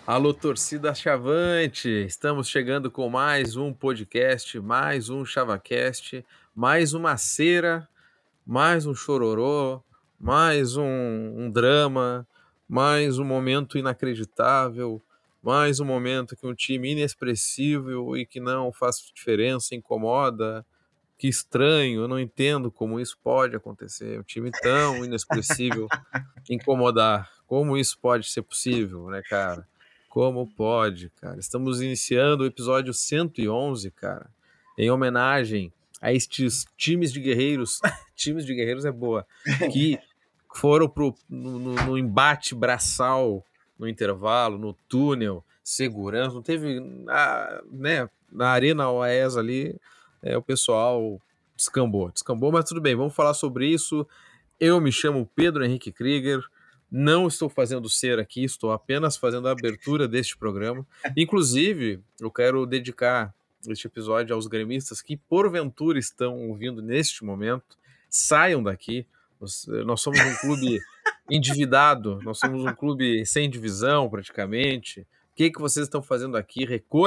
Alô, torcida Chavante! Estamos chegando com mais um podcast, mais um ChavaCast, mais uma cera, mais um chororô, mais um drama, mais um momento inacreditável, mais um momento que um time inexpressível e que não faz diferença, incomoda. Que estranho, eu não entendo como isso pode acontecer. Um time tão inexpressível incomodar. Como isso pode ser possível, né, cara? Como pode, cara? Estamos iniciando o episódio 111, cara, em homenagem a estes times de guerreiros. Times de guerreiros é boa. Que foram no embate braçal, no intervalo, no túnel, segurança. Não teve, né? Na Arena OAS ali, o pessoal descambou, mas tudo bem, vamos falar sobre isso. Eu me chamo Pedro Henrique Krieger, não estou fazendo cera aqui, estou apenas fazendo a abertura deste programa. Inclusive, eu quero dedicar este episódio aos gremistas que porventura estão ouvindo neste momento. Saiam daqui. Nós somos um clube endividado, nós somos um clube sem divisão praticamente. O que vocês estão fazendo aqui?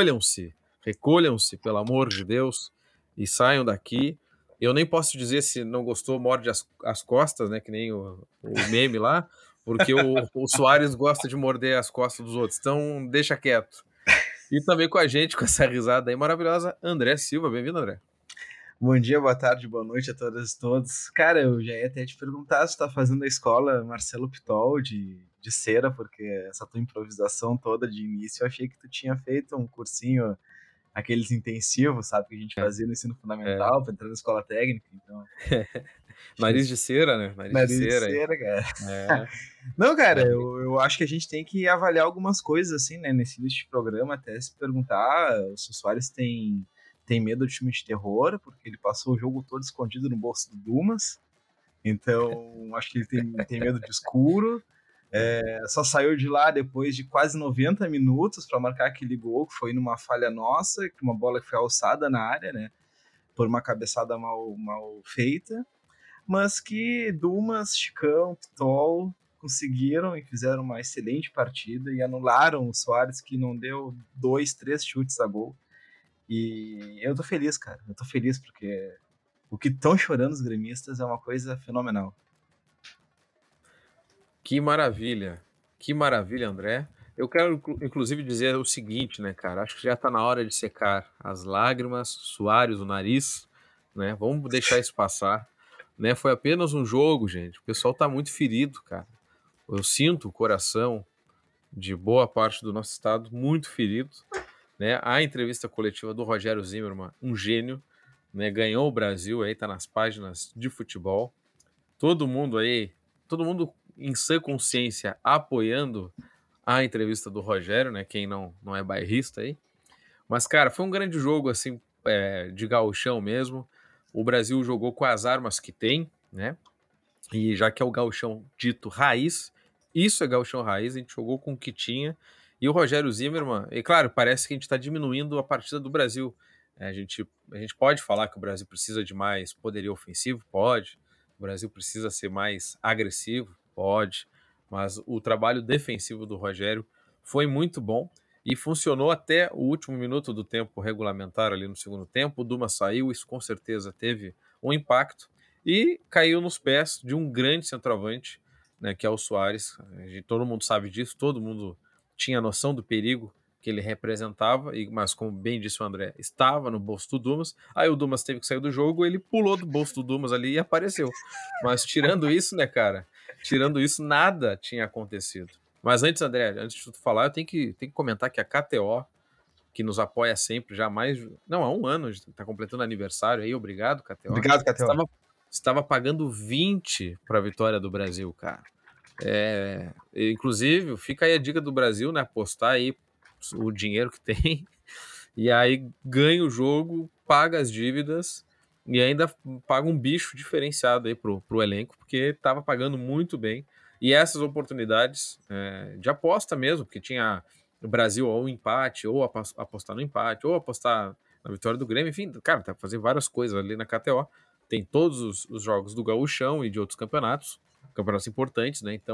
Recolham-se, pelo amor de Deus, e saiam daqui. Eu nem posso dizer se não gostou, morde as costas, né? Que nem o meme lá, porque o Soares gosta de morder as costas dos outros, então deixa quieto. E também com a gente, com essa risada aí maravilhosa, André Silva. Bem-vindo, André. Bom dia, boa tarde, boa noite a todas e todos. Cara, eu já ia até te perguntar se tu tá fazendo a escola Marcelo Pitol de cera, porque essa tua improvisação toda de início, eu achei que tu tinha feito um cursinho, aqueles intensivos, sabe, que a gente fazia no ensino É. fundamental, para entrar na escola técnica, então... Nariz de cera, né? Nariz de Nariz de cera aí. cera, cara. É. Não, cara, É. eu acho que a gente tem que avaliar algumas coisas, assim, né, nesse início de programa, até se perguntar se o Soares tem medo de filme de terror, porque ele passou o jogo todo escondido no bolso do Dumas, então acho que ele tem medo de escuro. Só saiu de lá depois de quase 90 minutos para marcar aquele gol, que foi numa falha nossa, que uma bola que foi alçada na área, né, por uma cabeçada mal feita, mas que Dumas, Chicão, Pitol conseguiram e fizeram uma excelente partida e anularam o Soares, que não deu 2, 3 chutes a gol. E eu tô feliz, cara. Eu tô feliz porque o que estão chorando os gremistas é uma coisa fenomenal. Que maravilha, André. Eu quero, inclusive, dizer o seguinte, né, cara? Acho que já tá na hora de secar as lágrimas, Soares, o nariz, né? Vamos deixar isso passar, né? Foi apenas um jogo, gente. O pessoal tá muito ferido, cara. Eu sinto o coração de boa parte do nosso estado muito ferido, né? A entrevista coletiva do Rogério Zimmermann, um gênio, né? Ganhou o Brasil, aí tá nas páginas de futebol. Todo mundo em sã consciência apoiando a entrevista do Rogério, né? Quem não é bairrista aí. Mas, cara, foi um grande jogo, assim, de gauchão mesmo. O Brasil jogou com as armas que tem, né? E já que é o gauchão dito raiz, isso é gauchão raiz, a gente jogou com o que tinha. E o Rogério Zimmermann, e claro, parece que a gente está diminuindo a partida do Brasil. A gente pode falar que o Brasil precisa de mais poderio ofensivo? Pode. O Brasil precisa ser mais agressivo? Pode. Mas o trabalho defensivo do Rogério foi muito bom e funcionou até o último minuto do tempo regulamentar ali no segundo tempo. O Duma saiu, isso com certeza teve um impacto e caiu nos pés de um grande centroavante, né, que é o Soares. Todo mundo sabe disso, todo mundo tinha noção do perigo que ele representava, mas como bem disse o André, estava no bolso do Dumas. Aí o Dumas teve que sair do jogo, ele pulou do bolso do Dumas ali e apareceu. Mas tirando isso, né, cara? Tirando isso, nada tinha acontecido. Mas antes, André, antes de tu falar, eu tenho que comentar que a KTO, que nos apoia sempre, já há mais. Não, há um ano, está completando aniversário aí, obrigado, KTO. Obrigado, Catel. Estava pagando 20 para a vitória do Brasil, cara. Inclusive, fica aí a dica do Brasil, né? Apostar aí o dinheiro que tem e aí ganha o jogo, paga as dívidas e ainda paga um bicho diferenciado aí pro elenco, porque estava pagando muito bem. E essas oportunidades de aposta mesmo, porque tinha o Brasil ou empate, ou apostar no empate, ou apostar na vitória do Grêmio, enfim, cara, tá fazer várias coisas ali na KTO. Tem todos os jogos do Gauchão e de outros campeonatos importantes, né? Então,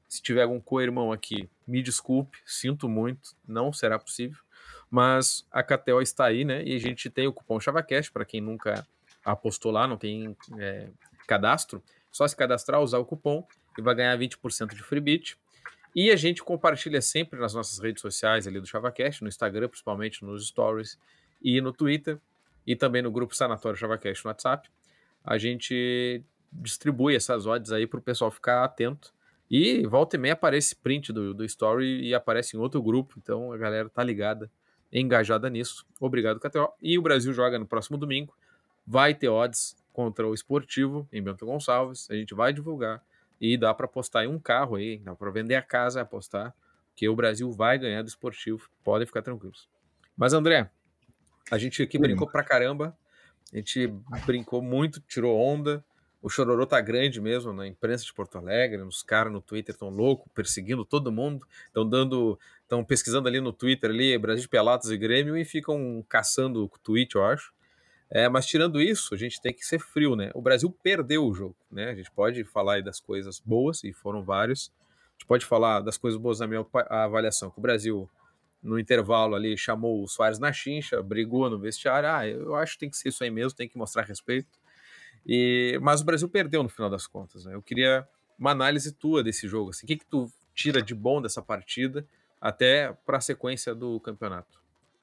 Se tiver algum co-irmão aqui, me desculpe, sinto muito, não será possível. Mas a KTO está aí, né? E a gente tem o cupom ChavaCast, para quem nunca apostou lá, não tem cadastro. Só se cadastrar, usar o cupom e vai ganhar 20% de free bit. E a gente compartilha sempre nas nossas redes sociais ali do ChavaCast, no Instagram, principalmente nos stories, e no Twitter, e também no grupo Sanatório ChavaCast no WhatsApp. A gente distribui essas odds aí para o pessoal ficar atento. E volta e meia aparece print do story e aparece em outro grupo, então a galera tá ligada, engajada nisso. Obrigado, KTO. E o Brasil joga no próximo domingo. Vai ter odds contra o Esportivo em Bento Gonçalves. A gente vai divulgar. E dá para apostar em um carro aí, dá para vender a casa e apostar, que o Brasil vai ganhar do Esportivo. Podem ficar tranquilos. Mas, André, a gente aqui brincou pra caramba. A gente brincou muito, tirou onda. O chororô tá grande mesmo na imprensa de Porto Alegre. Os caras no Twitter estão loucos, perseguindo todo mundo. Estão pesquisando ali no Twitter ali, Brasil de Pelotas e Grêmio e ficam caçando o tweet, eu acho. Mas tirando isso, a gente tem que ser frio, né? O Brasil perdeu o jogo, né? A gente pode falar aí das coisas boas, e foram vários. A gente pode falar das coisas boas na minha avaliação, que o Brasil, no intervalo ali, chamou o Soares na chincha, brigou no vestiário. Eu acho que tem que ser isso aí mesmo, tem que mostrar respeito. Mas o Brasil perdeu no final das contas, né? Eu queria uma análise tua desse jogo. Assim, o que tu tira de bom dessa partida até para a sequência do campeonato?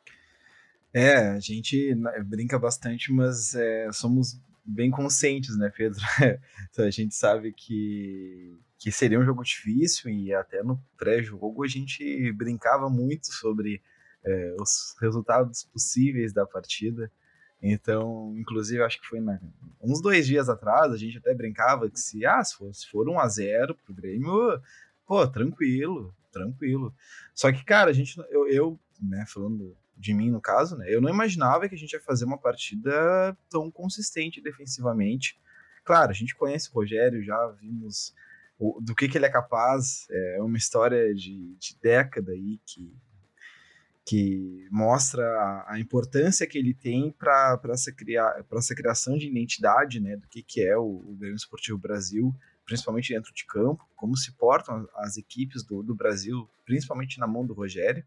A gente brinca bastante, mas somos bem conscientes, né, Pedro? Então, a gente sabe que seria um jogo difícil e até no pré-jogo a gente brincava muito sobre os resultados possíveis da partida. Então, inclusive, acho que foi uns 2 dias atrás, a gente até brincava que se for 1-0 pro Grêmio, pô, tranquilo, tranquilo. Só que, cara, eu né, falando de mim no caso, né, eu não imaginava que a gente ia fazer uma partida tão consistente defensivamente. Claro, a gente conhece o Rogério, já vimos do que ele é capaz, é uma história de década aí que mostra a importância que ele tem para essa criação de identidade, né, do que é o Grêmio Esportivo Brasil, principalmente dentro de campo, como se portam as equipes do Brasil, principalmente na mão do Rogério.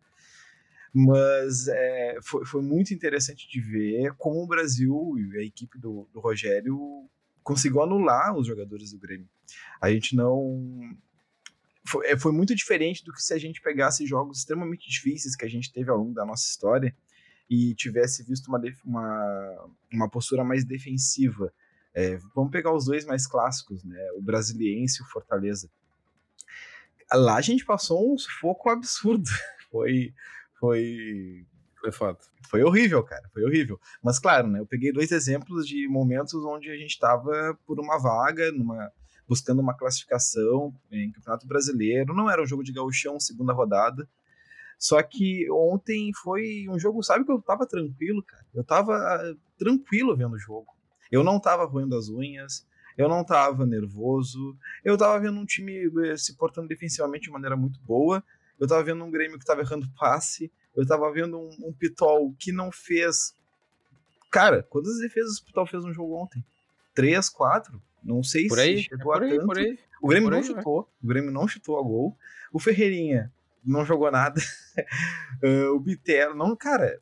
Mas foi muito interessante de ver como o Brasil e a equipe do Rogério conseguiu anular os jogadores do Grêmio. A gente não... Foi muito diferente do que se a gente pegasse jogos extremamente difíceis que a gente teve ao longo da nossa história e tivesse visto uma postura mais defensiva. Vamos pegar os dois mais clássicos, né? O Brasiliense e o Fortaleza. Lá a gente passou um sufoco absurdo. Foi foda. Foi horrível, cara, foi horrível. Mas claro, né? Eu peguei 2 exemplos de momentos onde a gente estava por uma vaga, buscando uma classificação em Campeonato Brasileiro. Não era um jogo de gauchão, segunda rodada. Só que ontem foi um jogo, sabe que eu tava tranquilo, cara. Eu tava tranquilo vendo o jogo. Eu não tava roendo as unhas, eu não tava nervoso, eu tava vendo um time se portando defensivamente de maneira muito boa, eu tava vendo um Grêmio que tava errando passe, eu tava vendo um Pitol que não fez... Cara, quantas defesas o Pitol fez no jogo ontem? 3, 4? Não sei por aí, se chegou a tanto. Por aí. O Grêmio não chutou. O Grêmio não chutou a gol. O Ferreirinha não jogou nada. O Bitelo, não, cara,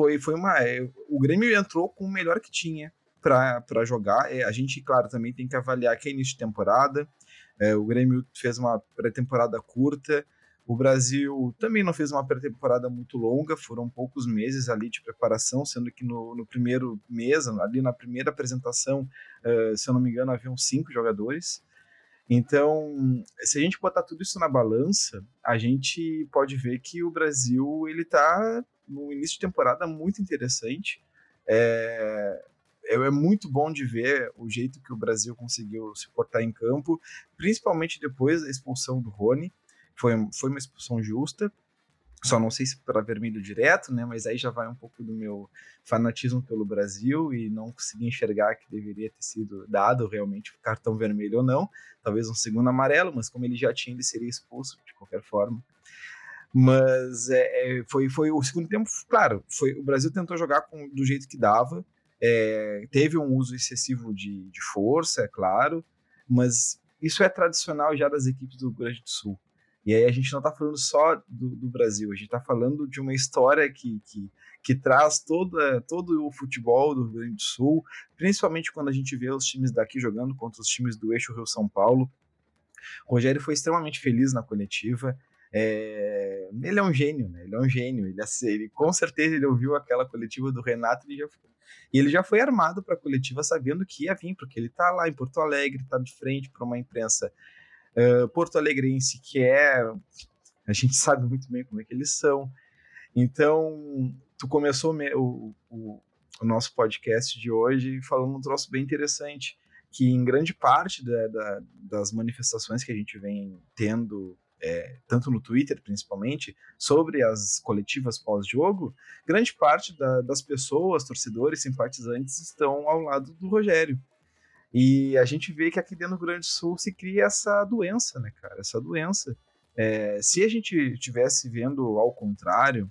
o Grêmio entrou com o melhor que tinha para jogar. A gente, claro, também tem que avaliar que é início de temporada. O Grêmio fez uma pré-temporada curta. O Brasil também não fez uma pré-temporada muito longa, foram poucos meses ali de preparação, sendo que no primeiro mês, ali na primeira apresentação, se eu não me engano, haviam 5 jogadores. Então, se a gente botar tudo isso na balança, a gente pode ver que o Brasil ele está no início de temporada muito interessante. É muito bom de ver o jeito que o Brasil conseguiu se portar em campo, principalmente depois da expulsão do Rony. Foi uma expulsão justa, só não sei se para vermelho direto, né? Mas aí já vai um pouco do meu fanatismo pelo Brasil e não consegui enxergar que deveria ter sido dado realmente o cartão vermelho ou não. Talvez um segundo amarelo, mas como ele já tinha, ele seria expulso de qualquer forma. Mas foi o segundo tempo, claro, o Brasil tentou jogar do jeito que dava, teve um uso excessivo de força, é claro, mas isso é tradicional já das equipes do Rio Grande do Sul. E aí a gente não está falando só do Brasil, a gente está falando de uma história que traz todo o futebol do Rio Grande do Sul, principalmente quando a gente vê os times daqui jogando contra os times do eixo Rio-São Paulo. O Rogério foi extremamente feliz na coletiva. Ele é um gênio, né? Ele é um gênio. Ele com certeza ele ouviu aquela coletiva do Renato e ele já foi armado para a coletiva sabendo que ia vir, porque ele está lá em Porto Alegre, está de frente para uma imprensa porto-alegrense a gente sabe muito bem como é que eles são. Então, tu começou o nosso podcast de hoje falando um troço bem interessante, que em grande parte das manifestações que a gente vem tendo, tanto no Twitter principalmente, sobre as coletivas pós-jogo, grande parte das pessoas, torcedores, simpatizantes estão ao lado do Rogério. E a gente vê que aqui dentro do Rio Grande do Sul se cria essa doença, né, cara? Essa doença. Se a gente estivesse vendo ao contrário,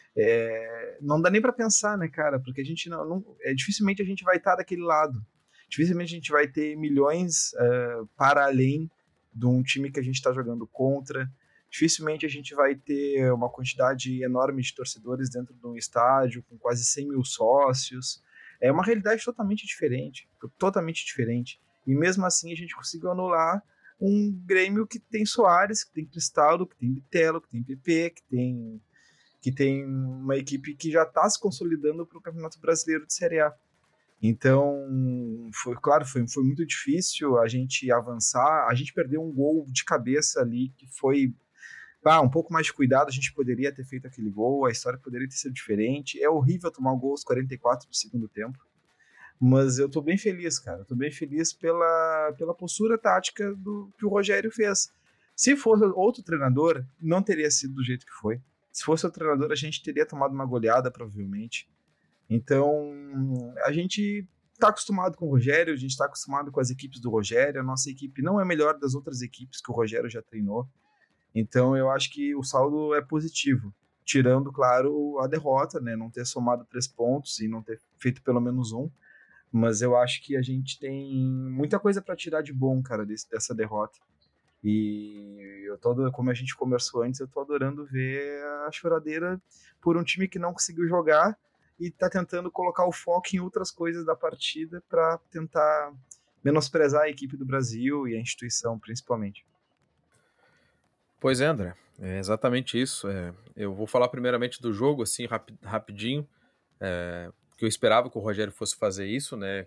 não dá nem para pensar, né, cara? Porque a gente dificilmente a gente vai estar daquele lado. Dificilmente a gente vai ter milhões para além de um time que a gente está jogando contra. Dificilmente a gente vai ter uma quantidade enorme de torcedores dentro de um estádio com quase 100 mil sócios. É uma realidade totalmente diferente, totalmente diferente. E mesmo assim a gente conseguiu anular um Grêmio que tem Soares, que tem Cristaldo, que tem Bitelo, que tem PP, que tem uma equipe que já está se consolidando para o Campeonato Brasileiro de Série A. Então, foi muito difícil a gente avançar. A gente perdeu um gol de cabeça ali que foi um pouco mais de cuidado, a gente poderia ter feito aquele gol, a história poderia ter sido diferente. É horrível tomar um gol aos 44 do segundo tempo, mas eu tô bem feliz, cara. Eu tô bem feliz pela postura tática que o Rogério fez. Se fosse outro treinador, não teria sido do jeito que foi. Se fosse outro treinador, a gente teria tomado uma goleada, provavelmente. Então, a gente está acostumado com o Rogério, a gente está acostumado com as equipes do Rogério. A nossa equipe não é melhor das outras equipes que o Rogério já treinou. Então eu acho que o saldo é positivo, tirando, claro, a derrota, né? Não ter somado 3 pontos e não ter feito pelo menos um. Mas eu acho que a gente tem muita coisa para tirar de bom, cara, dessa derrota. E como a gente conversou antes, eu tô adorando ver a choradeira por um time que não conseguiu jogar e tá tentando colocar o foco em outras coisas da partida para tentar menosprezar a equipe do Brasil e a instituição, principalmente. Pois é, André, é exatamente isso. Eu vou falar primeiramente do jogo, assim, rapidinho, porque eu esperava que o Rogério fosse fazer isso, né,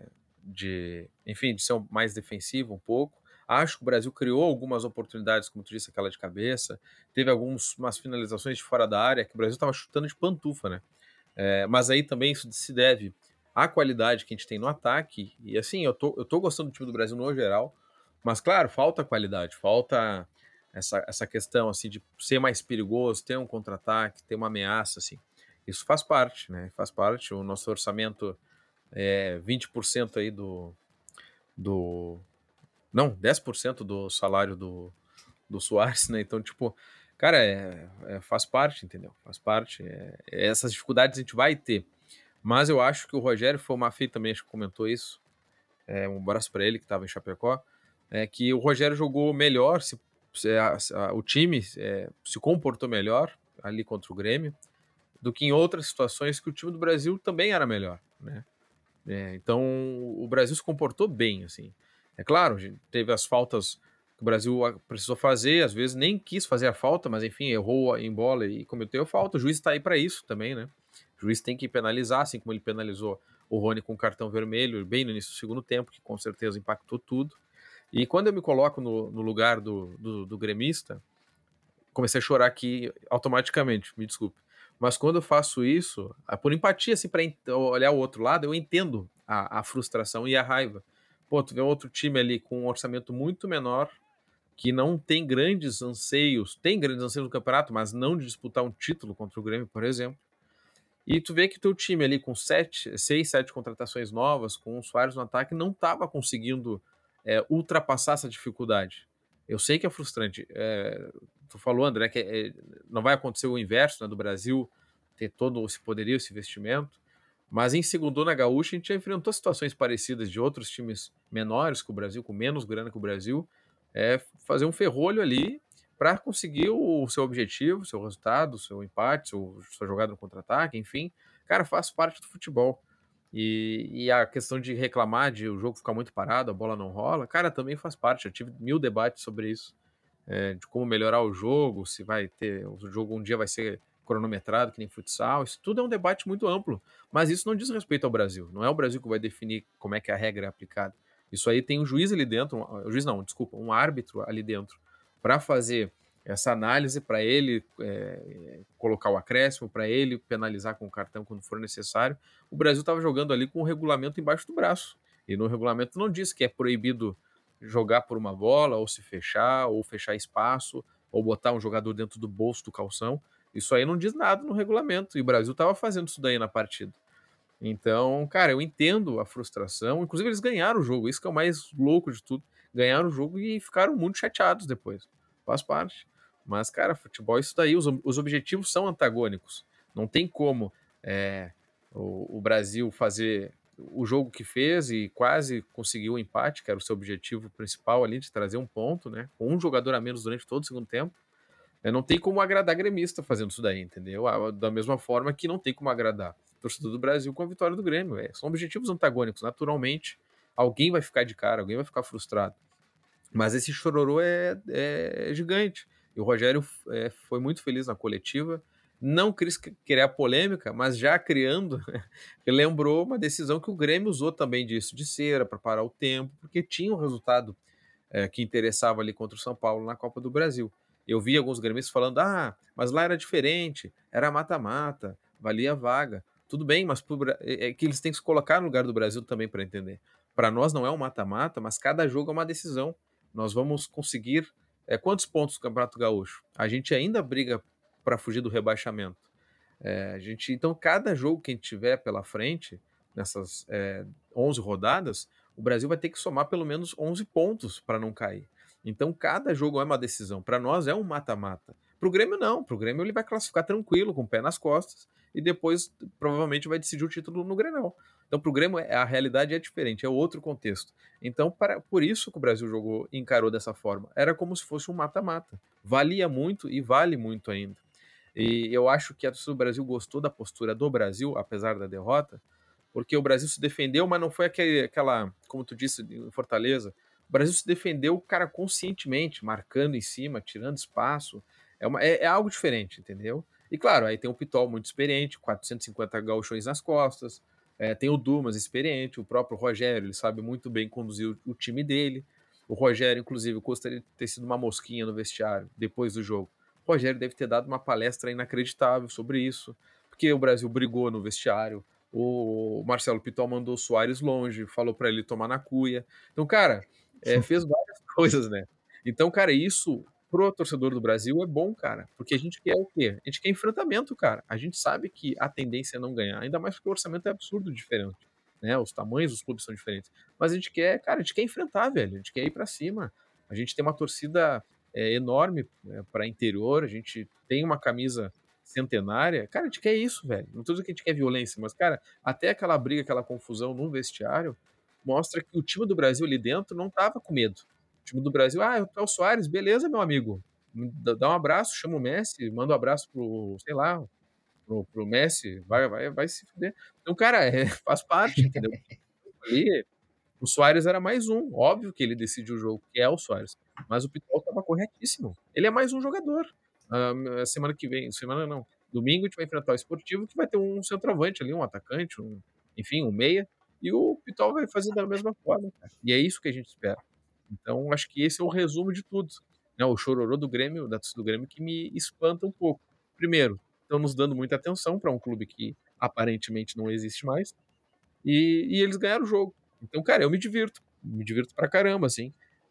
de ser mais defensivo um pouco. Acho que o Brasil criou algumas oportunidades, como tu disse, aquela de cabeça, teve umas finalizações de fora da área, que o Brasil estava chutando de pantufa, né, mas aí também isso se deve à qualidade que a gente tem no ataque, e assim, eu tô gostando do time do Brasil no geral, mas claro, falta qualidade, falta essa questão assim de ser mais perigoso, ter um contra-ataque, ter uma ameaça, assim. Isso faz parte, né? Faz parte. O nosso orçamento é 20% aí não, 10% do salário do Soares, né? Então, tipo, cara, faz parte, entendeu? Faz parte. Essas dificuldades a gente vai ter. Mas eu acho que o Rogério foi uma feita também, acho que comentou isso. Um abraço para ele que estava em Chapecó. Que o Rogério jogou melhor, o time se comportou melhor ali contra o Grêmio do que em outras situações que o time do Brasil também era melhor, né? Então o Brasil se comportou bem, assim. É claro, teve as faltas que o Brasil precisou fazer, às vezes nem quis fazer a falta, mas enfim, errou em bola e cometeu a falta. O juiz está aí para isso também, né? O juiz tem que penalizar, assim como ele penalizou o Rony com cartão vermelho bem no início do segundo tempo, que com certeza impactou tudo. E quando eu me coloco no lugar do gremista, comecei a chorar aqui automaticamente, me desculpe. Mas quando eu faço isso, por empatia, assim, para olhar o outro lado, eu entendo a frustração e a raiva. Pô, tu vê outro time ali com um orçamento muito menor, que não tem grandes anseios no campeonato, mas não de disputar um título contra o Grêmio, por exemplo. E tu vê que teu time ali com 6, 7 contratações novas, com o Soares no ataque, não estava conseguindo ultrapassar essa dificuldade. Eu sei que é frustrante. Tu falou, André, que não vai acontecer o inverso, né, do Brasil ter todo esse poderio, esse investimento, Mas em Segundona Gaúcha a gente já enfrentou situações parecidas de outros times menores que o Brasil, com menos grana que o Brasil, fazer um ferrolho ali para conseguir o seu objetivo, o seu resultado, o seu empate, sua jogada no contra-ataque, enfim. Cara, faz parte do futebol. E a questão de reclamar de o jogo ficar muito parado, a bola não rola, cara, também faz parte. Eu tive 1000 debates sobre isso, de como melhorar o jogo, se vai ter, o jogo um dia vai ser cronometrado, que nem futsal. Isso tudo é um debate muito amplo, mas isso não diz respeito ao Brasil. Não é o Brasil que vai definir como é que a regra é aplicada. Isso aí tem um juiz ali dentro, um juiz não, desculpa, um árbitro ali dentro para fazer essa análise, para ele colocar o acréscimo, para ele penalizar com o cartão quando for necessário. O Brasil estava jogando ali com o regulamento embaixo do braço. E no regulamento não diz que é proibido jogar por uma bola, ou se fechar, ou fechar espaço, ou botar um jogador dentro do bolso do calção. Isso aí não diz nada no regulamento. E o Brasil estava fazendo isso daí na partida. Então, cara, eu entendo a frustração. Inclusive, eles ganharam o jogo. Isso que é o mais louco de tudo. Ganharam o jogo e ficaram muito chateados depois. Faz parte. Mas, cara, futebol é isso daí. Os objetivos são antagônicos. Não tem como o Brasil fazer o jogo que fez e quase conseguiu o empate, que era o seu objetivo principal ali, de trazer um ponto, né? Com um jogador a menos durante todo o segundo tempo. Não tem como agradar gremista fazendo isso daí, entendeu? Da mesma forma que não tem como agradar o torcedor do Brasil com a vitória do Grêmio. São objetivos antagônicos. Naturalmente, alguém vai ficar de cara, alguém vai ficar frustrado. Mas esse chororô é gigante. E o Rogério foi muito feliz na coletiva. Não quis criar polêmica, mas já criando, ele lembrou uma decisão que o Grêmio usou também disso, de cera, para parar o tempo, porque tinha um resultado que interessava ali contra o São Paulo na Copa do Brasil. Eu vi alguns gremistas falando, mas lá era diferente, era mata-mata, valia a vaga. Tudo bem, mas é que eles têm que se colocar no lugar do Brasil também para entender. Para nós não é um mata-mata, mas cada jogo é uma decisão. Nós vamos conseguir quantos pontos no Campeonato Gaúcho? A gente ainda briga para fugir do rebaixamento. Então, cada jogo que a gente tiver pela frente, nessas 11 rodadas, o Brasil vai ter que somar pelo menos 11 pontos para não cair. Então, cada jogo é uma decisão. Para nós é um mata-mata. Para o Grêmio, não. Para o Grêmio, ele vai classificar tranquilo, com o pé nas costas, e depois provavelmente vai decidir o título no Grenal. Então, para o Grêmio, a realidade é diferente, é outro contexto. Então, por isso que o Brasil encarou dessa forma. Era como se fosse um mata-mata. Valia muito e vale muito ainda. E eu acho que a torcida do Brasil gostou da postura do Brasil, apesar da derrota, porque o Brasil se defendeu, mas não foi aquela, como tu disse, em Fortaleza. O Brasil se defendeu, cara, conscientemente, marcando em cima, tirando espaço. É algo diferente, entendeu? E claro, aí tem o Pitol muito experiente, 450 gauchões nas costas, tem o Dumas experiente, o próprio Rogério, ele sabe muito bem conduzir o time dele. O Rogério, inclusive, gostaria de ter sido uma mosquinha no vestiário depois do jogo. O Rogério deve ter dado uma palestra inacreditável sobre isso, porque o Brasil brigou no vestiário, o Marcelo Pitol mandou o Soares longe, falou para ele tomar na cuia. Então, cara, fez várias coisas, né? Então, cara, isso pro torcedor do Brasil é bom, cara, porque a gente quer o quê? A gente quer enfrentamento, cara. A gente sabe que a tendência é não ganhar, ainda mais porque o orçamento é absurdo diferente, né? Os tamanhos dos clubes são diferentes. Mas a gente quer, cara, a gente quer enfrentar, velho. A gente quer ir para cima. A gente tem uma torcida enorme para interior, a gente tem uma camisa centenária. Cara, a gente quer isso, velho. Não tô dizendo que a gente quer violência, mas, cara, até aquela briga, aquela confusão no vestiário mostra que o time do Brasil ali dentro não tava com medo. O time do Brasil, é o Soares, beleza, meu amigo. Dá um abraço, chama o Messi, manda um abraço pro, sei lá, pro Messi, vai se fuder. Então, cara, faz parte, entendeu? Ali, o Soares era mais um. Óbvio que ele decidiu o jogo, que é o Soares. Mas o Pitol estava corretíssimo. Ele é mais um jogador. Semana que vem, semana não. Domingo a gente vai enfrentar o Esportivo, que vai ter um centroavante ali, um atacante, enfim, um meia. E o Pitol vai fazer da mesma forma, cara. E é isso que a gente espera. Então, acho que esse é o resumo de tudo. Né, o chororô do Grêmio, da torcida do Grêmio, que me espanta um pouco. Primeiro, estão nos dando muita atenção para um clube que aparentemente não existe mais. E eles ganharam o jogo. Então, cara, eu me divirto pra caramba, assim.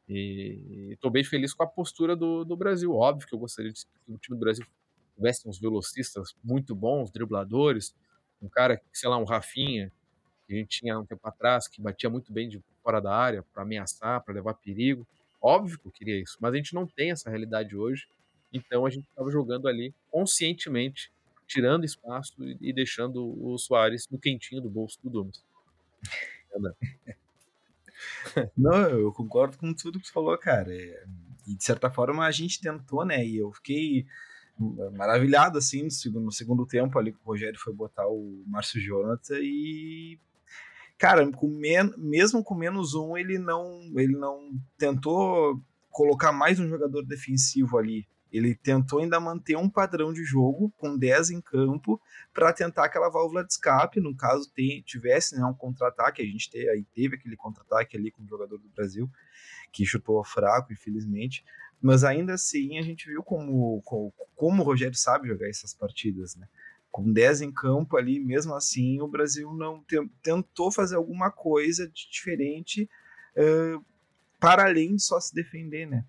E tô bem feliz com a postura do Brasil. Óbvio que eu gostaria que o time do Brasil tivesse uns velocistas muito bons, dribladores, um cara, sei lá, um Rafinha, que a gente tinha um tempo atrás, que batia muito bem de fora da área para ameaçar, para levar perigo. Óbvio que eu queria isso, mas a gente não tem essa realidade hoje. Então a gente estava jogando ali conscientemente tirando espaço e deixando o Suárez no quentinho do bolso do Dumas. Não, eu concordo com tudo que você falou, cara. E de certa forma a gente tentou, né? E eu fiquei maravilhado, assim, no segundo tempo ali que o Rogério foi botar o Márcio Jonathan e, cara, mesmo com -1, ele não tentou colocar mais um jogador defensivo ali. Ele tentou ainda manter um padrão de jogo com 10 em campo para tentar aquela válvula de escape, no caso tivesse, né, um contra-ataque, a gente teve aquele contra-ataque ali com o jogador do Brasil, que chutou fraco, infelizmente. Mas ainda assim a gente viu como o Rogério sabe jogar essas partidas, né? Com 10 em campo ali, mesmo assim, o Brasil não tentou fazer alguma coisa de diferente para além de só se defender, né?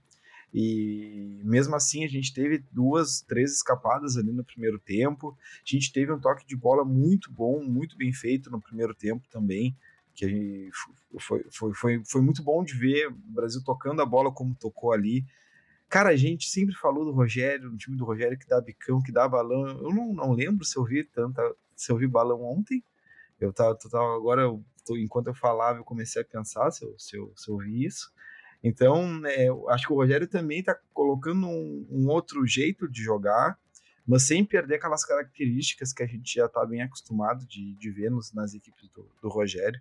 E mesmo assim a gente teve 2, 3 escapadas ali no primeiro tempo. A gente teve um toque de bola muito bom, muito bem feito no primeiro tempo também, que foi muito bom de ver o Brasil tocando a bola como tocou ali. Cara, a gente sempre falou do Rogério, no time do Rogério, que dá bicão, que dá balão. Eu não lembro se eu vi balão ontem. Agora, enquanto eu falava, eu comecei a pensar se eu vi isso. Então, eu acho que o Rogério também está colocando um outro jeito de jogar, mas sem perder aquelas características que a gente já está bem acostumado de ver nas equipes do Rogério.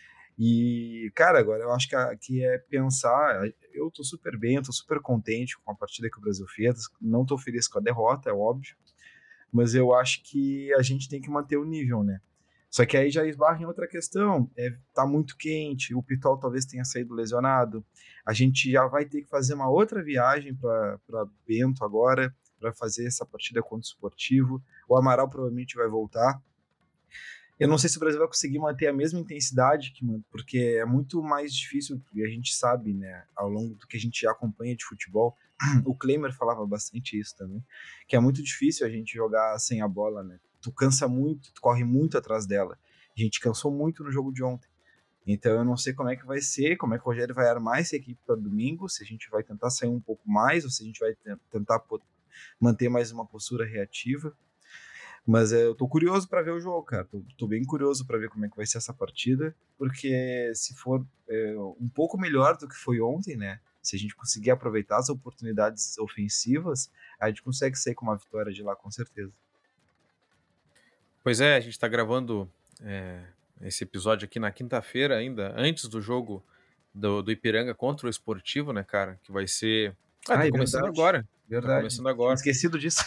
E, cara, agora eu acho que é pensar. Eu tô super bem, eu tô super contente com a partida que o Brasil fez. Não tô feliz com a derrota, é óbvio, mas eu acho que a gente tem que manter o nível, né? Só que aí já esbarra em outra questão. Tá muito quente, o Pitol talvez tenha saído lesionado. A gente já vai ter que fazer uma outra viagem para Bento agora, para fazer essa partida contra o Sportivo. O Amaral provavelmente vai voltar. Eu não sei se o Brasil vai conseguir manter a mesma intensidade, porque é muito mais difícil, e a gente sabe, né, ao longo do que a gente já acompanha de futebol, o Klemer falava bastante isso também, que é muito difícil a gente jogar sem a bola, né? Tu cansa muito, tu corre muito atrás dela. A gente cansou muito no jogo de ontem. Então eu não sei como é que vai ser, como é que o Rogério vai armar essa equipe para domingo, se a gente vai tentar sair um pouco mais, ou se a gente vai tentar manter mais uma postura reativa. Mas eu tô curioso para ver o jogo, cara. Tô bem curioso para ver como é que vai ser essa partida, porque se for um pouco melhor do que foi ontem, né? Se a gente conseguir aproveitar as oportunidades ofensivas, a gente consegue sair com uma vitória de lá, com certeza. Pois é, a gente tá gravando esse episódio aqui na quinta-feira ainda, antes do jogo do Ipiranga contra o Esportivo, né, cara? Que vai ser... Ah, tá é começando verdade. agora. Tá Verdade. começando Tinha agora. esquecido disso.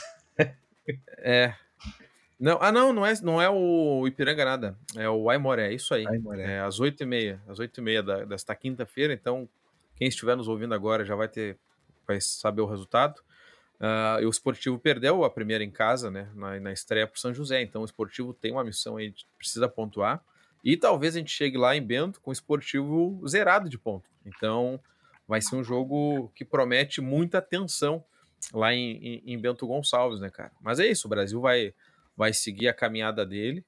É. Não, não é o Ipiranga nada. É o Aimoré, é isso aí. Ai, Moré. É às 8h30. Às 8h30 desta quinta-feira. Então, quem estiver nos ouvindo agora já vai saber o resultado. E o Esportivo perdeu a primeira em casa, né? Na estreia pro São José. Então, o Esportivo tem uma missão aí, precisa pontuar. E talvez a gente chegue lá em Bento com o Esportivo zerado de ponto. Então, vai ser um jogo que promete muita tensão lá em Bento Gonçalves, né, cara? Mas é isso, o Brasil vai seguir a caminhada dele.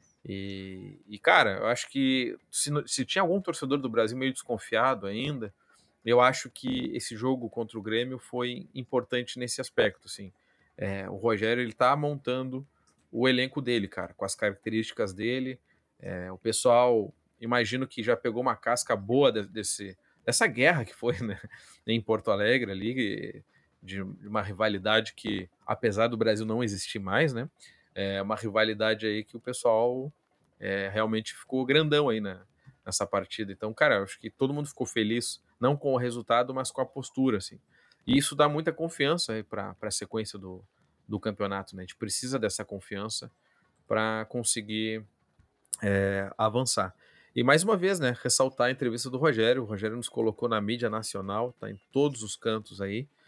Cara, eu acho que se tinha algum torcedor do Brasil meio desconfiado ainda, eu acho que esse jogo contra o Grêmio foi importante nesse aspecto, assim. O Rogério, ele tá montando o elenco dele, cara, com as características dele. O pessoal, imagino que já pegou uma casca boa dessa guerra que foi, né, em Porto Alegre ali, de uma rivalidade que, apesar do Brasil não existir mais, né, é uma rivalidade aí que o pessoal realmente ficou grandão aí nessa partida. Então, cara, eu acho que todo mundo ficou feliz, não com o resultado, mas com a postura, assim. E isso dá muita confiança aí para a sequência do campeonato, né? A gente precisa dessa confiança para conseguir avançar. E mais uma vez, né, ressaltar a entrevista do Rogério. O Rogério nos colocou na mídia nacional, tá em todos os cantos aí.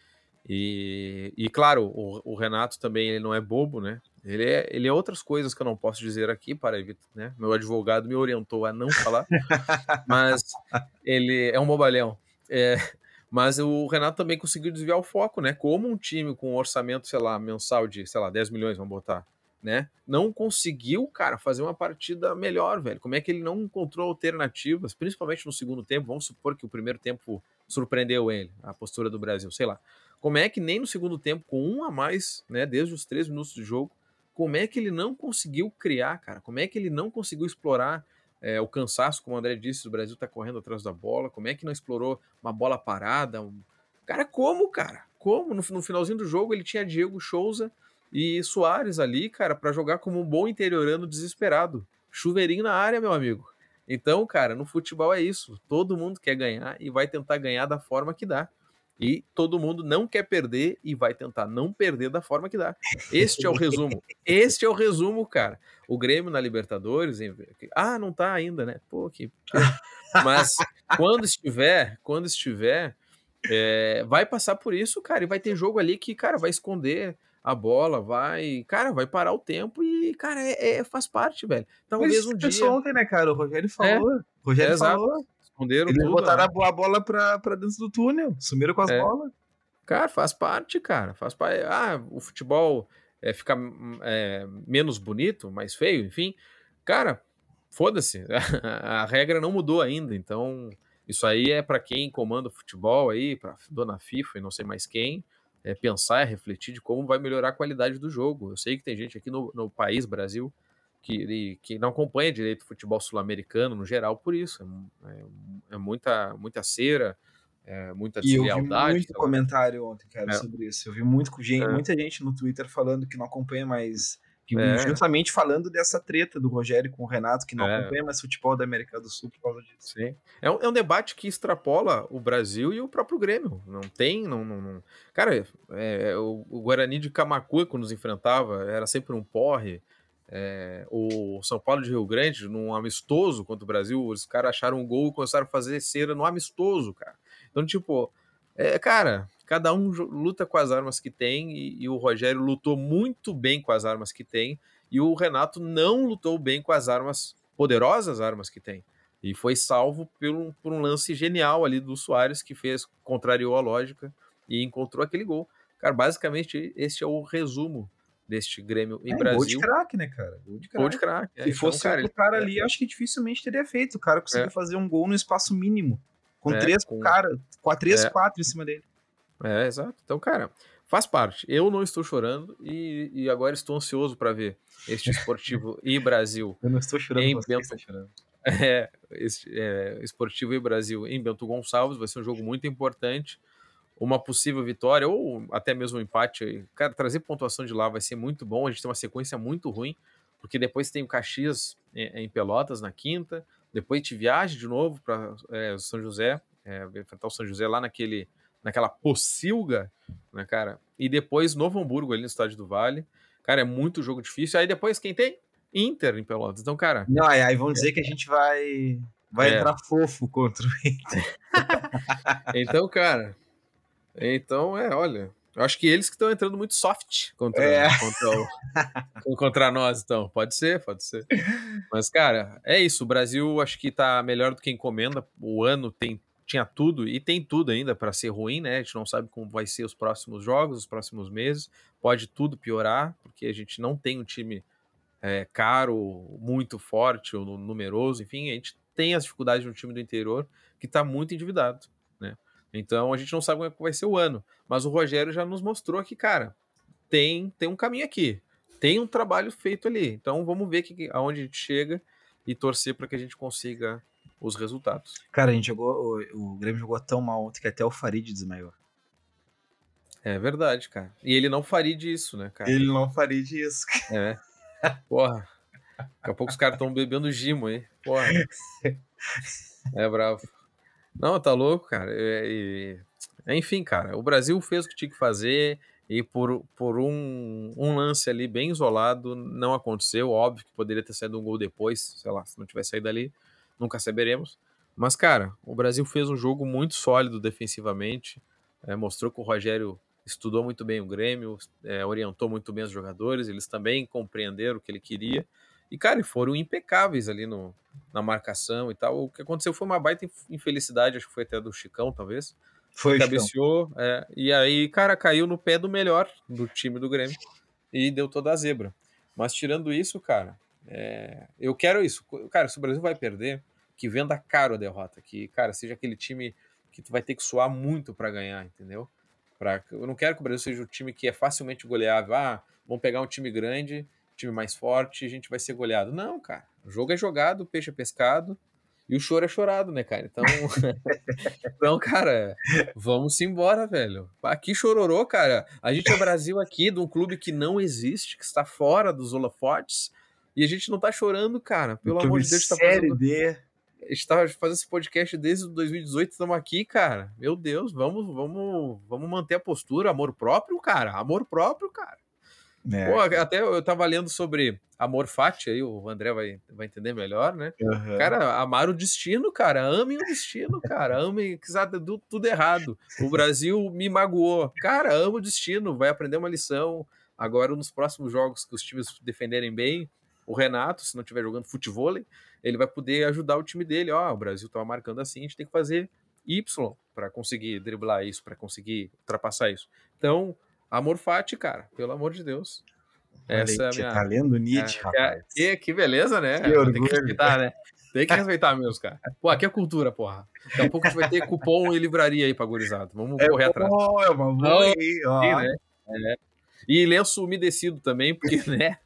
E claro, o Renato também ele não é bobo, né? Ele é outras coisas que eu não posso dizer aqui para evitar, né? Meu advogado me orientou a não falar, mas ele é um bobalhão. É, mas o Renato também conseguiu desviar o foco, né? Como um time com um orçamento, sei lá, mensal de, sei lá, 10 milhões, vamos botar, né? Não conseguiu, cara, fazer uma partida melhor, velho. Como é que ele não encontrou alternativas, principalmente no segundo tempo? Vamos supor que o primeiro tempo surpreendeu ele, a postura do Brasil, sei lá. Como é que nem no segundo tempo, com um a mais, né, desde os 3 minutos de jogo, como é que ele não conseguiu criar, cara? Como é que ele não conseguiu explorar o cansaço, como o André disse, o Brasil tá correndo atrás da bola, como é que não explorou uma bola parada? Cara, como, cara? Como? No finalzinho do jogo ele tinha Diego Souza e Soares ali, cara, pra jogar como um bom interiorano desesperado. Chuveirinho na área, meu amigo. Então, cara, no futebol é isso. Todo mundo quer ganhar e vai tentar ganhar da forma que dá. E todo mundo não quer perder e vai tentar não perder da forma que dá. Este é o resumo. Este é o resumo, cara. O Grêmio na Libertadores. Não tá ainda, né? Pô, que pena. Mas quando estiver, vai passar por isso, cara. E vai ter jogo ali que, cara, vai esconder a bola, vai parar o tempo e, cara, faz parte, velho. Mas Talvez isso um começou dia. ontem, né, cara? O Rogério É, falou. O Rogério exato. falou. Esconderam Eles tudo, botaram né? a bola pra dentro do túnel. Sumiram com as É. bolas. Cara, faz parte, cara. Faz parte. O futebol fica menos bonito, mais feio, enfim. Cara, foda-se. A regra não mudou ainda. Então, isso aí é para quem comanda o futebol aí, pra dona FIFA e não sei mais quem, pensar e refletir de como vai melhorar a qualidade do jogo. Eu sei que tem gente aqui no país, Brasil, que não acompanha direito o futebol sul-americano no geral por isso. É muita cera, muita E eu vi deslealdade, muito sei lá. comentário ontem, cara, É, sobre isso. Eu vi muito, é, muita gente no Twitter falando que não acompanha mais. é, Justamente falando dessa treta do Rogério com o Renato, que não é, acompanha mais futebol da América do Sul por causa disso. sim. É um debate que extrapola o Brasil e o próprio Grêmio. Não tem, Cara, o Guarani de Camaquã, quando nos enfrentava, era sempre um porre. O São Paulo de Rio Grande, num amistoso contra o Brasil, os caras acharam um gol e começaram a fazer cera no amistoso, cara. Então, tipo, cara, cada um luta com as armas que tem e o Rogério lutou muito bem com as armas que tem e o Renato não lutou bem com as armas, poderosas armas que tem. E foi salvo por um lance genial ali do Soares, que contrariou a lógica e encontrou aquele gol. Cara, basicamente, este é o resumo deste Grêmio e Gol de Brasil. craque, né, cara? Gol de Gol de craque. craque. Se Então, fosse cara, outro cara ali, acho que dificilmente teria feito. O cara conseguiu é, fazer um gol no espaço mínimo. Com é, três com, caras, com a três, é, quatro em cima dele. exato. Então, cara, faz parte. Eu não estou chorando e agora estou ansioso para ver este Esportivo e Brasil Eu não estou chorando, em você que está Bento. chorando. Esportivo e Brasil em Bento Gonçalves. Vai ser um jogo muito importante. Uma possível vitória ou até mesmo um empate. Cara, trazer pontuação de lá vai ser muito bom. A gente tem uma sequência muito ruim, porque depois tem o Caxias em Pelotas na quinta, depois a gente viaja de novo para São José, enfrentar o São José lá naquela pocilga, né, cara? E depois Novo Hamburgo ali no Estádio do Vale. Cara, é muito jogo difícil. Aí depois quem tem? Inter em Pelotas. Então, cara. Não, aí vão dizer que a gente vai É. entrar fofo contra o Inter. Então, cara. Então, olha. Eu acho que eles que estão entrando muito soft É. contra nós, então. Pode ser, pode ser. Mas, cara, é isso. O Brasil acho que tá melhor do que encomenda. O ano tinha tudo e tem tudo ainda para ser ruim, né? A gente não sabe como vai ser os próximos jogos, os próximos meses. Pode tudo piorar, porque a gente não tem um time caro, muito forte ou numeroso. Enfim, a gente tem as dificuldades de um time do interior que tá muito endividado, né? Então a gente não sabe como é que vai ser o ano. Mas o Rogério já nos mostrou que, cara, tem um caminho aqui. Tem um trabalho feito ali. Então vamos ver aonde a gente chega e torcer para que a gente consiga os resultados. Cara, a gente jogou. O Grêmio jogou tão mal ontem que até o Farid desmaiou. É verdade, cara. E ele não faria disso, né, cara? Ele não faria disso. É. Porra. Daqui a pouco os caras estão bebendo gimo aí. Porra. É bravo. Não, tá louco, cara. Enfim, cara, o Brasil fez o que tinha que fazer e por um lance ali bem isolado não aconteceu. Óbvio que poderia ter saído um gol depois, sei lá, se não tivesse saído ali, nunca saberemos. Mas, cara, o Brasil fez um jogo muito sólido defensivamente, mostrou que o Rogério estudou muito bem o Grêmio, orientou muito bem os jogadores, eles também compreenderam o que ele queria. E, cara, foram impecáveis ali na marcação e tal. O que aconteceu foi uma baita infelicidade, acho que foi até do Chicão, talvez, que Foi, Chicão. cabeceou, e aí, cara, caiu no pé do melhor do time do Grêmio e deu toda a zebra. Mas tirando isso, cara, eu quero isso. Cara, se o Brasil vai perder, que venda caro a derrota, que, cara, seja aquele time que tu vai ter que suar muito para ganhar, entendeu? Eu não quero que o Brasil seja o time que é facilmente goleável. Vamos pegar um time grande time mais forte, a gente vai ser goleado. Não, cara. O jogo é jogado, o peixe é pescado e o choro é chorado, né, cara? Então, então, cara, vamos embora, velho. Aqui chororô, cara. A gente é Brasil aqui, de um clube que não existe, que está fora dos holofotes, e a gente não tá chorando, cara. Pelo amor de Deus, a gente tá Série fazendo... D. A gente tá fazendo esse podcast desde 2018, estamos aqui, cara. Meu Deus, vamos manter a postura, amor próprio, cara. Amor próprio, cara. É. Pô, até eu tava lendo sobre amor fati, aí o André vai entender melhor, né? Uhum. Cara, amar o destino, cara. Amem o destino, cara. Amem, que sabe, tudo errado. O Brasil me magoou. Cara, ama o destino, vai aprender uma lição. Agora, nos próximos jogos que os times defenderem bem, o Renato, se não estiver jogando futevôlei, ele vai poder ajudar o time dele. Ó, o Brasil tava marcando assim, a gente tem que fazer Y para conseguir driblar isso, para conseguir ultrapassar isso. Então, amor fati, cara, pelo amor de Deus. Olha Essa é a aí, minha... tá lendo Nietzsche, rapaz. Que beleza, né? Que Tem orgulho. que respeitar, né? Tem que respeitar mesmo, cara. Pô, aqui é cultura, porra. Daqui a pouco a gente vai ter cupom e livraria aí pra gurizada. Vamos correr atrás. É uma boa aí, ó. Sim, né? É. E lenço umedecido também, porque, né?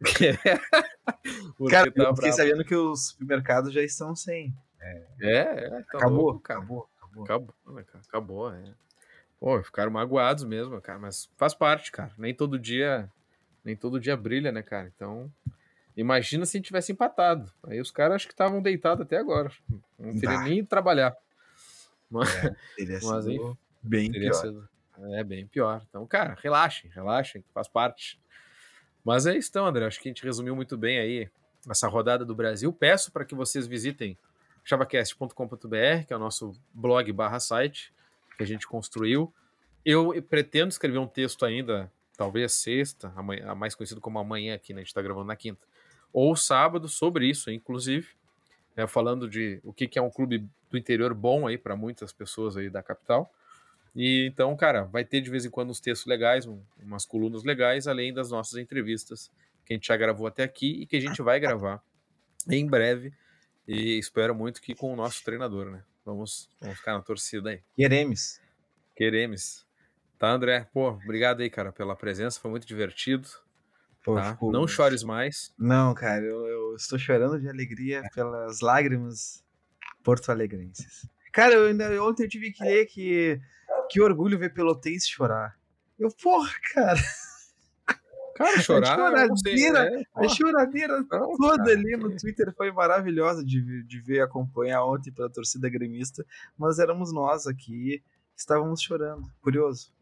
Porque Cara, tá eu fiquei bravo. sabendo que os supermercados já estão sem. Tá Acabou, louco, cara. acabou. Acabou, né, cara? Acabou, é. Pô, ficaram magoados mesmo, cara. Mas faz parte, cara. Nem todo dia brilha, né, cara? Então, imagina se a gente tivesse empatado. Aí os caras acho que estavam deitados até agora. Não teria Bah. nem trabalhar. Mas, Teria mas sido enfim, bem teria pior. sido bem pior. Então, cara, relaxem, que faz parte. Mas é isso, então, André. Acho que a gente resumiu muito bem aí essa rodada do Brasil. Peço para que vocês visitem chavacast.com.br, que é o nosso blog/site que a gente construiu. Eu pretendo escrever um texto ainda, talvez sexta, amanhã, mais conhecido como amanhã aqui, né? A gente está gravando na quinta. Ou sábado, sobre isso, inclusive, falando de o que é um clube do interior bom aí para muitas pessoas aí da capital. E então, cara, vai ter de vez em quando uns textos legais, umas colunas legais, além das nossas entrevistas que a gente já gravou até aqui e que a gente vai gravar em breve. E espero muito que com o nosso treinador, né? Vamos ficar na torcida aí. Queremos. Tá, André? Pô, obrigado aí, cara, pela presença. Foi muito divertido. Pô, Tá? Não chores mais. Não, cara, eu estou chorando de alegria pelas lágrimas porto-alegrenses. Cara, ontem eu tive que ler que orgulho ver pelotense chorar. Porra, cara. Cara, chorar. A choradeira Não, toda cara, ali no Twitter foi maravilhosa de ver, acompanhar ontem pela torcida gremista, mas éramos nós aqui, estávamos chorando. Curioso.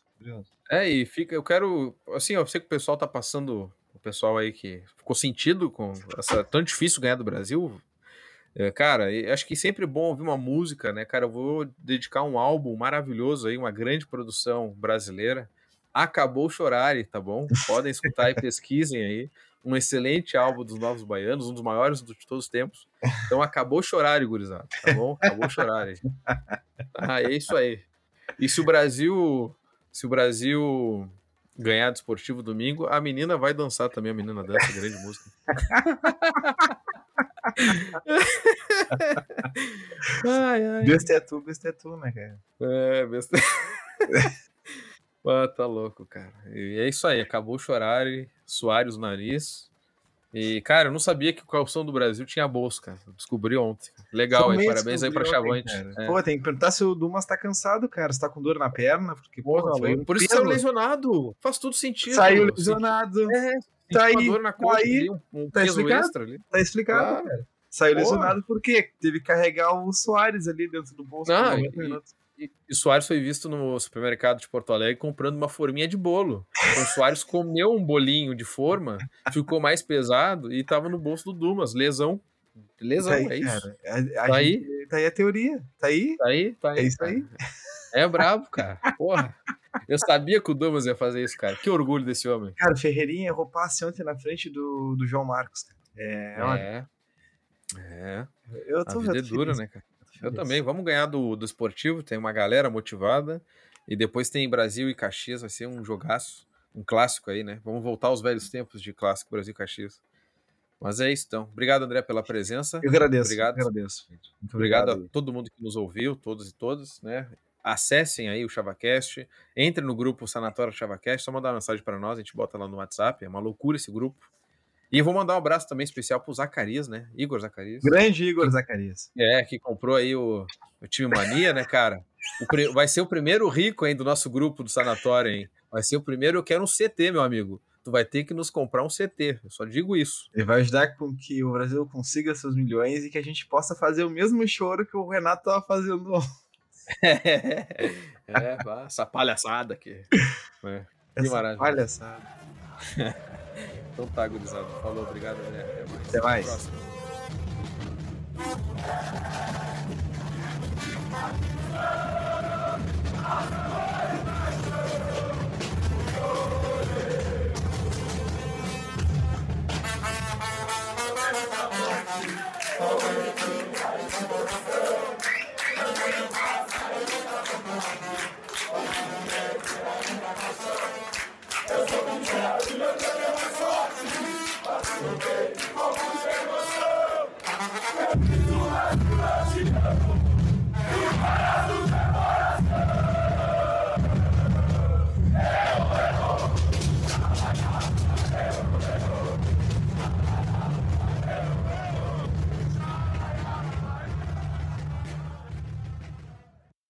E fica, eu quero, assim, eu sei que o pessoal tá passando, o pessoal aí que ficou sentido com essa tão difícil ganhar do Brasil. Cara, acho que sempre é bom ouvir uma música, né, cara? Eu vou dedicar um álbum maravilhoso aí, uma grande produção brasileira. Acabou Chorare, tá bom? Podem escutar e pesquisem aí. Um excelente álbum dos Novos Baianos, um dos maiores de todos os tempos. Então, Acabou Chorare, gurizada, tá bom? Acabou Chorare. É isso aí. E se o Brasil ganhar do Esportivo domingo, a menina vai dançar também, a menina dança, grande música. Besta é tu, né, cara? Besta. Tá louco, cara. E é isso aí, acabou chorar e Soares no nariz. E, cara, eu não sabia que o calção do Brasil tinha bolso, cara. Eu descobri ontem. Legal aí, parabéns aí pra Chavante. Pô, tem que perguntar se o Dumas tá cansado, cara. Se tá com dor na perna, porque, por isso saiu lesionado. Faz tudo sentido. Saiu lesionado. Tá aí, dor na coxa, ali, um tá peso explicado? extra ali. Tá explicado, cara. Saiu lesionado porque teve que carregar o Soares ali dentro do bolso. E o Soares foi visto no supermercado de Porto Alegre comprando uma forminha de bolo. Então o Soares comeu um bolinho de forma, ficou mais pesado e tava no bolso do Dumas. Lesão, tá aí, é isso. Cara, tá aí a teoria. Tá aí. É isso aí. É brabo, cara. Porra. Eu sabia que o Dumas ia fazer isso, cara. Que orgulho desse homem. Cara, o Ferreirinha errou passe ontem na frente do João Marcos. A vida é dura, né, cara? Eu também. Vamos ganhar do Esportivo. Tem uma galera motivada. E depois tem Brasil e Caxias. Vai ser um jogaço. Um clássico aí, né? Vamos voltar aos velhos tempos de clássico Brasil e Caxias. Mas é isso, então. Obrigado, André, pela presença. Eu agradeço. Agradeço. Muito obrigado a todo mundo que nos ouviu, todos e todas, né? Acessem aí o ChavaCast. Entre no grupo Sanatório ChavaCast. Só mandar uma mensagem para nós. A gente bota lá no WhatsApp. É uma loucura esse grupo. E eu vou mandar um abraço também especial pro Zacarias, né? Igor Zacarias. Grande Igor Zacarias. Que comprou aí o time Mania, né, cara? Vai ser o primeiro rico, hein, do nosso grupo do sanatório, hein? Vai ser o primeiro, eu quero um CT, meu amigo. Tu vai ter que nos comprar um CT, eu só digo isso. Ele vai ajudar com que o Brasil consiga seus milhões e que a gente possa fazer o mesmo choro que o Renato tava fazendo. Essa palhaçada aqui. Que maravilha. Palhaçada. Então tá, gurizada. Falou, obrigado, André. Até mais. Até mais.